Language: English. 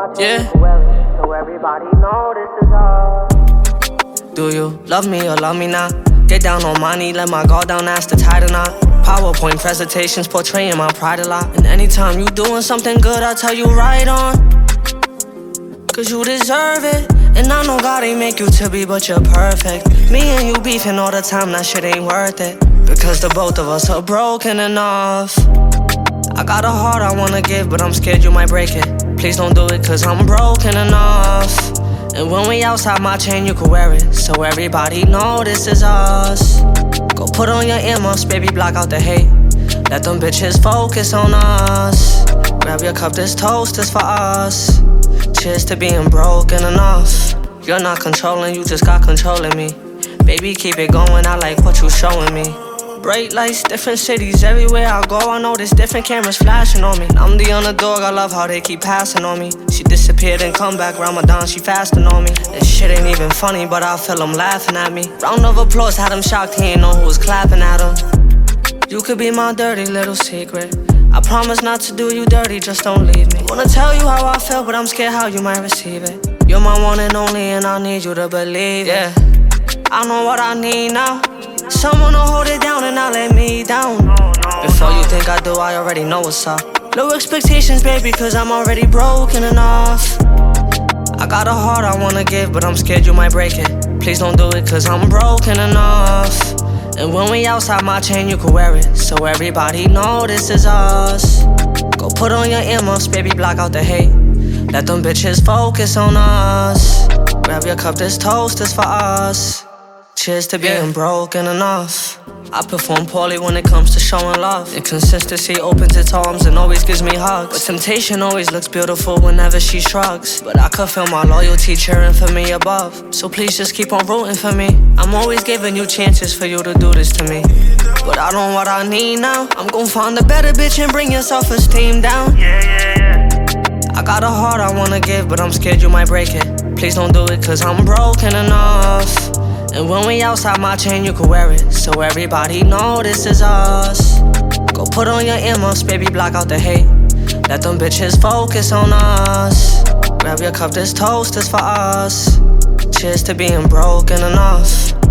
Yeah. So everybody know this is us. Do you love me or love me not? Get down on my knee, let my guard down, ask to tie the knot. PowerPoint presentations portraying my pride a lot. And anytime you doing something good, I tell you right on, cause you deserve it. And I know God ain't make you to be, but you're perfect. Me and you beefing all the time, that shit ain't worth it. Because the both of us are broken enough. I got a heart I wanna give, but I'm scared you might break it. Please don't do it, cause I'm broken enough. And when we outside my chain, you can wear it, so everybody know this is us. Go put on your earmuffs, baby, block out the hate. Let them bitches focus on us. Grab your cup, this toast is for us. Cheers to being broken enough. You're not controlling, you just got controlling me. Baby, keep it going, I like what you showing me. Bright lights, different cities, everywhere I go I notice different cameras flashing on me. I'm the underdog, I love how they keep passing on me. She disappeared and come back, Ramadan, she fasting on me. This shit ain't even funny, but I feel them laughing at me. Round of applause had him shocked, he ain't know who was clapping at him. You could be my dirty little secret. I promise not to do you dirty, just don't leave me. Wanna tell you how I feel, but I'm scared how you might receive it. You're my one and only, and I need you to believe it. I know what I need now. Someone to hold it down and not let me down. Before you think I do, I already know what's up. Low expectations, baby, cause I'm already broken enough. I got a heart I wanna give, but I'm scared you might break it. Please don't do it, cause I'm broken enough. And when we outside my chain, you can wear it, so everybody know this is us. Go put on your earmuffs, baby, block out the hate. Let them bitches focus on us. Grab your cup, this toast is for us. Cheers to being broken enough. I perform poorly when it comes to showing love. Inconsistency opens its arms and always gives me hugs. But temptation always looks beautiful whenever she shrugs. But I could feel my loyalty cheering for me above. So please just keep on rooting for me. I'm always giving you chances for you to do this to me. But I don't know what I need now. I'm gon' find a better bitch and bring your self-esteem down. I got a heart I wanna give, but I'm scared you might break it. Please don't do it, cause I'm broken enough. And when we outside my chain, you can wear it, so everybody know this is us. Go put on your earmuffs, baby, block out the hate. Let them bitches focus on us. Grab your cup, this toast is for us. Cheers to being broken enough.